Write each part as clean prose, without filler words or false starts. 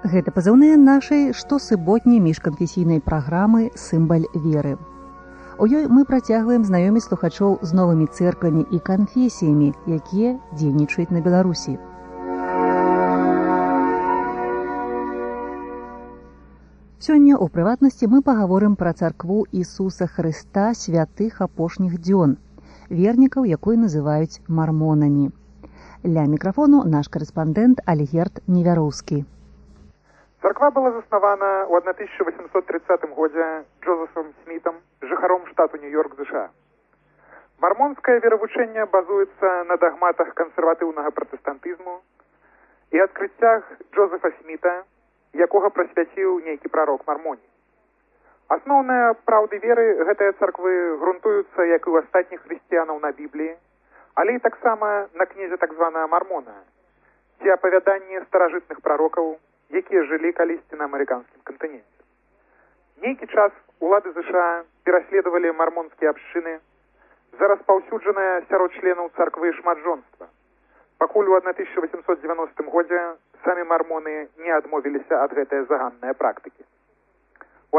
Гэта пазыўныя нашай штосуботняй міжканфесійнай праграмы «Сімбаль веры». У ёй мы працягваем знаёміць слухачоў з новымі цэрквамі і канфесіямі, якія дзейнічаюць на Беларусі. Сёння, у прыватнасці, мы пагаворым пра царкву Ісуса Хрыста святых апошніх дзён, вернікаў, якой называюць мармонамі. Ля мікрафону наш карэспандэнт Альгерт Невяроўскі. Царква была заснавана ў 1830 годзе Джозефам Смітам, жыхаром штату Нью-Йорк, США. Мармонскае веравучэнне базуецца на дагматах кансерватыўнага пратэстантызму і адкрыццях Джозефа Сміта, якога прасвяціў нейкі прарок Мармоні. Асноўныя праўды веры гэтыя царквы грунтуюцца, як і ў астатніх хрысціянаў, на Бібліі, але і таксама на кнізе так званага Мармона, ці апавяданні старажытных прарокаў, якія жылі калісьці на амерыканскім кантыненце. Нейкі час улады США пераследавалі мармонскія абшчыны за распаўсюджанае сярод членаў царквы шматжонства, пакуль у 1890 годзе самі мармоны не адмовіліся ад гэтай заганнай практыкі. У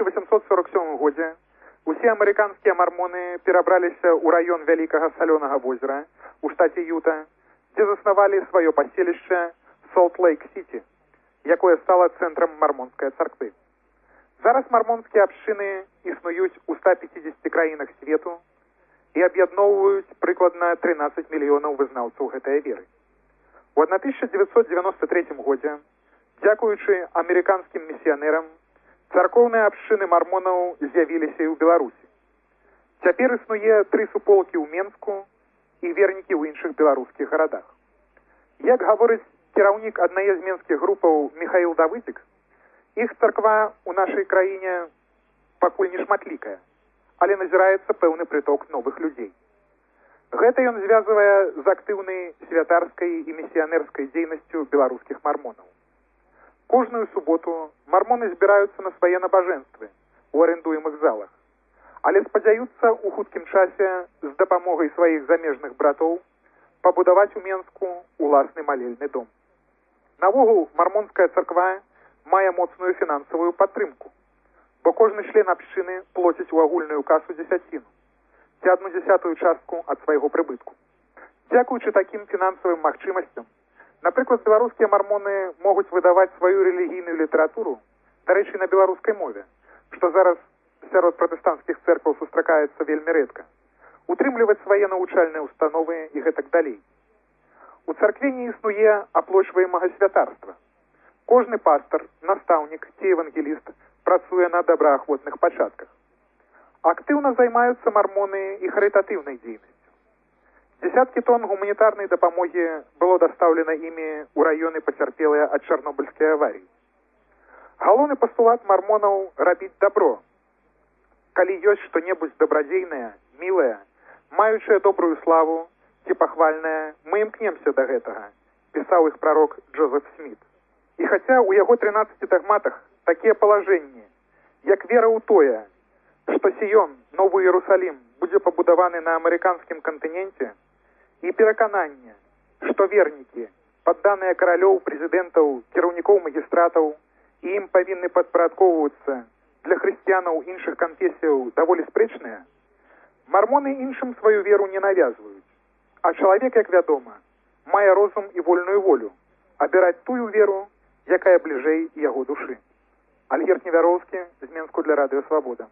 1847 годзе усе амерыканскія мармоны перабраліся ў раён Вялікага салёнага возера ў штаце Юта, дзе заснавалі сваё паселішча Солт-Лейк-Сіці, якое стала цэнтрам мармонскай царквы. Зараз мармонскія абшчыны існуюць у 150 краінах свету і аб'ядноўваюць прыкладна 13 мільёнаў вызнаўцаў гэтай веры. У 1993 годзе, дзякуючы амерыканскім місіянерам, царкоўныя абшчыны мармонаў з'явіліся і ў Беларусі. Цяпер існуе 3 суполкі ў Менску і вернікі ў іншых беларускіх гарадах. Як гаворыць кіраўнік аднае з менскіх групаў Міхаіл Давыдзік, іх царква ў нашай краіне пакуль не шматлікая, але назіраецца пэўны прыток новых людзей. Гэта ён звязвае з актыўнай святарскай і місіянерскай дзейнасцю беларускіх мармонаў. Кожную суботу мармоны збіраюцца на свае набажэнствы ў арэндуемых залах, але спадзяюцца ў хуткім часе з дапамогай сваіх замежных братоў пабудаваць у Менску уласны малельны дом. Навогул, мармонская царква мае моцную фінансавую падтрымку, бо кожны член абшчыны плоціць у агульную касу дзесяціну, ці 1/10 частку ад свайго прыбытку. Дзякуючы такім фінансавым магчымасцям, напрыклад, беларускія мармоны могуць выдаваць сваю рэлігійную літаратуру, дарэчы, на беларускай мове, што зараз сярод пратэстанцкіх цэркваў сустракаецца вельмі рэдка, утрымліваць свае навучальныя установы і гэтак далей. У царкве не існуе аплочваемага святарства. Кожны пастар, настаўнік ці евангеліст працуе на добраахвотных пачатках. Актыўна займаюцца мармоны і харытатыўнай дзейнасцю. Дзесяткі тонн гуманітарнай дапамогі было дастаўлена імі ў раёны пацярпелыя ад чарнобыльскай аварыі. Галоўны пастулат мармонаў рабіць дабро. Калі ёсць што-небудзь дабрадзейнае, мілае, маючае добрую славу ці пахвальнае, мы імкнемся да гэтага, пісаў іх прарок Джозеф Сміт. І хаця ў яго 13 дагматах такія палажэнні, як вера ў тое, што Сіён, Новы Іерусалім, будзе пабудаваны на амерыканскім кантыненце, і перакананне, што вернікі, падданыя каралёў, прэзідэнтаў, кіраўнікоў магістратаў, і ім павінны падпарадкоўвацца для хрысціянаў іншых канфесіяў даволі спрэчныя, мармоны іншым сваю веру не навязваюць. А чалавек, як вядома, мае розум і вольную волю абіраць тую веру, якая бліжэй яго душы. Альгерт Невяроўскі, з Менску для радыё Свабода.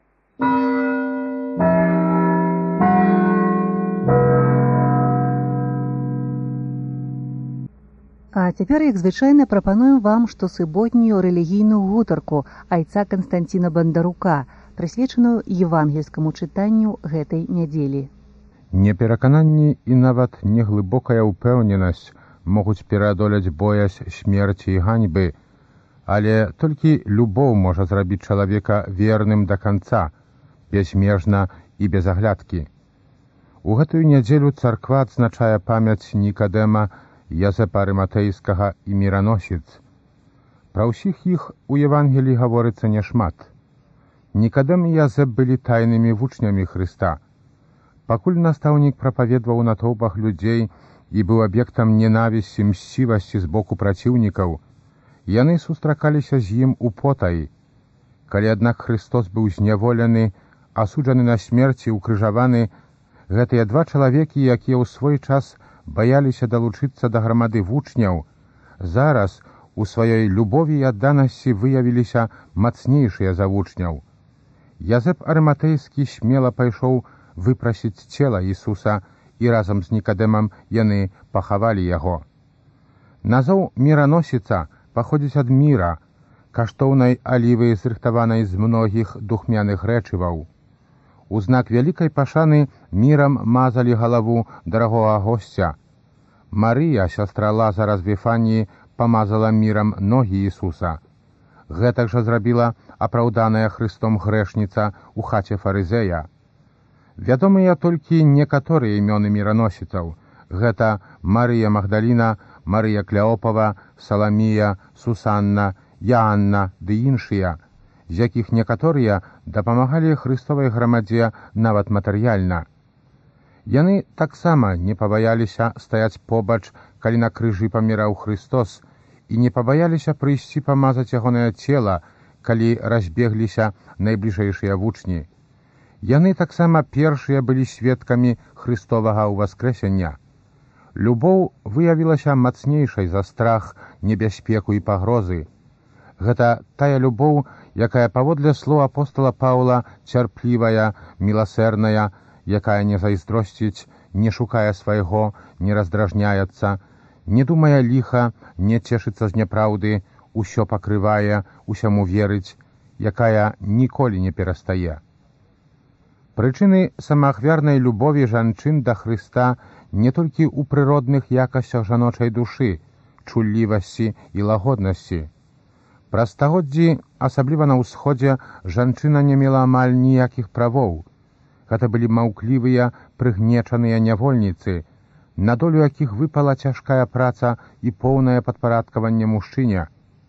А цяпер, як звычайна, прапануем вам штосуботнюю рэлігійную гутарку айца Канстанціна Бандарука, прысвечаную евангельскаму чытанню гэтай нядзелі. Неперакананні і нават неглыбокая ўпэўненасць могуць пераадолець боязь смерці і ганьбы, але толькі любоў можа зрабіць чалавека верным да канца, безмежна і без аглядкі. У гэтую нядзелю царква адзначае памяць Нікадэма, Язэпа Арыматэйскага і міраносец. Пра ўсіх іх у Евангеліі гаворыцца няшмат. Нікадэм і Язэп былі тайнымі вучнямі Хрыста. Пакуль настаўнік прапаведваў на тоўпах людзей і быў аб'ектам ненавісці, мсцівасці з боку праціўнікаў, яны сустракаліся з ім употай. Калі аднак Христос быў зняволены, асуджаны на смерць і ўкрыжаваны, гэтыя два чалавекі, якія ў свой час баяліся далучыцца да грамады вучняў, зараз у сваёй любові і адданасці выявіліся мацнейшыя за вучняў. Язэп Арыматэйскі смела пайшоў выпрасіць цела Ісуса, і разам з Нікадэмам яны пахавалі яго. Назоў міраносіца паходзіць ад міра, каштоўнай алівы, зрыхтаванай з многіх духмяных рэчываў. У знак вялікай пашаны мірам мазалі галаву дарагога госця. Марыя, сястра Лазара з Віфаніі, памазала мірам ногі Ісуса. Гэтак жа зрабіла апраўданая Христом грэшніца ў хаце фарызея. Вядомыя толькі некаторыя імёны міраносіцаў. Гэта Марыя Магдаліна, Марыя Кляопава, Саламія, Сусанна, Яанна ды іншыя, з якіх некаторыя дапамагалі Христовай грамадзе нават матэрыяльна. Яны таксама не пабаяліся стаяць побач, калі на крыжы паміраў Христос, і не пабаяліся прыйсці памазаць ягонае цела, калі разбегліся найбліжэйшыя вучні. Яны таксама першыя былі сведкамі Христовага ўваскрэсення. Любоў выявілася мацнейшай за страх, небяспеку і пагрозы. Гэта тая любоў, якая паводле слоў апостала Паўла цярплівая, міласэрная, якая не зайздросціць, не шукае свайго, не раздражняецца, не думае ліха, не цешыцца з няпраўды, усё пакрывае, усяму верыць, якая ніколі не перастае. Прычыны самаахвярнай любові жанчын да Хрыста не толькі ў прыродных якасцях жаночай душы, чуллівасці і лагоднасці. Праз стагоддзі, асабліва на ўсходзе, жанчына не мела амаль ніякіх правоў. Гэта былі маўклівыя, прыгнечаныя нявольніцы, на долю якіх выпала цяжкая праца і поўнае падпарадкаванне мужчыне.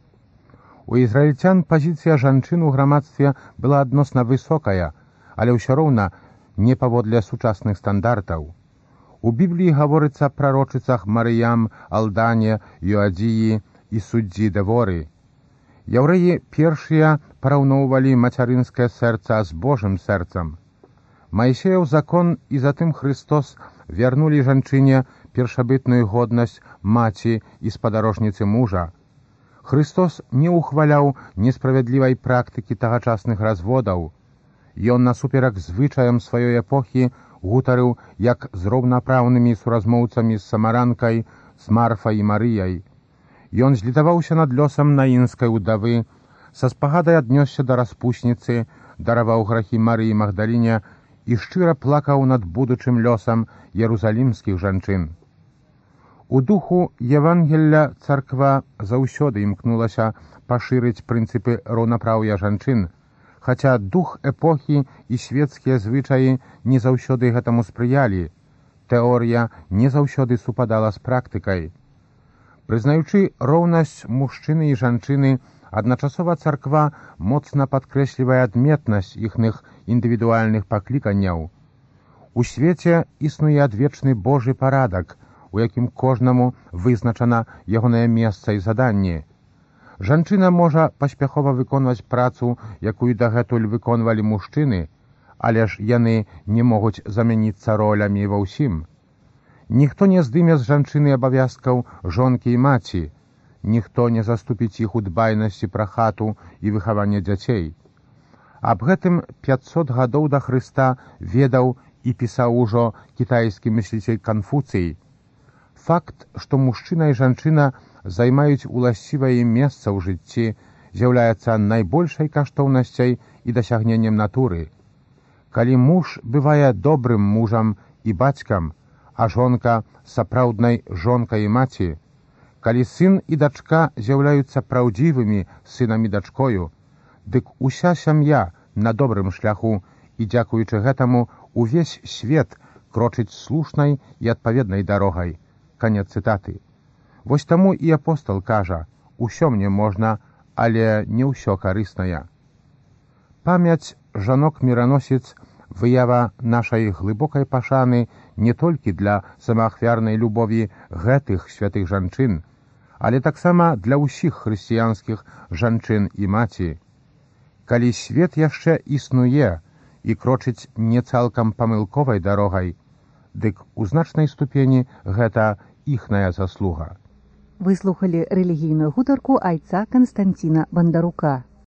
У ізраільцян пазіцыя жанчын у грамадстве была адносна высокая, але ўсё роўна не паводле сучасных стандартаў. У Бібліі гаворыцца пра прарочыцах Марыям, Алдане, Йоадзіі і суддзі Дэворы. Яўрэі першыя параўноўвалі мацярынскае сэрца з Божым сэрцам. Маісеяў закон і затым Христос вярнулі жанчыне першабытную годнасць маці і спадарожніцы мужа. Христос не ўхваляў несправядлівай практыкі тагачасных разводаў. Ён насуперак звычаям сваёй эпохі гутарыў як з роўнапраўнымі суразмоўцамі з Самаранкай, з Марфай і Марыяй. Ён злітаваўся над лёсам наінскай удавы, са спагадай аднёсся да распусніцы, дараваў грахі Марыі Магдаліне і шчыра плакаў над будучым лёсам ерусалімскіх жанчын. У духу Евангелля царква заўсёды імкнулася пашырыць прынцыпы роўнапраўя жанчын, хаця дух эпохі і свецкія звычаі не заўсёды гэтаму спрыялі, тэорыя не заўсёды супадала з практыкай. Прызнаючы роўнасць мужчыны і жанчыны, адначасова царква моцна падкрэслівае адметнасць іхных індывідуальных пакліканняў. У свеце існуе адвечны Божы парадак, у якім кожнаму вызначана ягонае месца і заданне. Жанчына можа паспяхова выконваць працу, якую дагэтуль выконвалі мужчыны, але ж яны не могуць замяніцца ролямі ва ўсім. Ніхто не здыме з жанчыны абавязкаў жонкі і маці, ніхто не заступіць іх у дбайнасці пра хату і выхаванне дзяцей. Аб гэтым 500 гадоў да Хрыста ведаў і пісаў ужо кітайскі мысліцель Канфуцый. Факт, што мужчына і жанчына займаюць уласцівае месца ў жыцці, з'яўляецца найбольшай каштоўнасцяй і дасягненнем натуры. Калі муж бывае добрым мужам і бацькам, а жонка сапраўднай жонкай і маці, калі сын і дачка з'яўляюцца праўдзівымі сынам і дачкою, дык уся сям'я на добрым шляху, і дзякуючы гэтаму увесь свет крочыць слушнай і адпаведнай дарогай. Канец цытаты. Вось таму і апостол кажа: «Усё мне можна, але не ўсё карыснае». Памяць жанок-міраносец выява нашай глыбокай пашаны не толькі для самаахвярнай любові гэтых святых жанчын, але таксама для ўсіх хрысціянскіх жанчын і маці. Калі свет яшчэ існуе і крочыць не цалкам памылковай дарогай, дык у значнай ступені гэта іхная заслуга. Выслухалі рэлігійную гутарку айца Канстанціна Бандарука.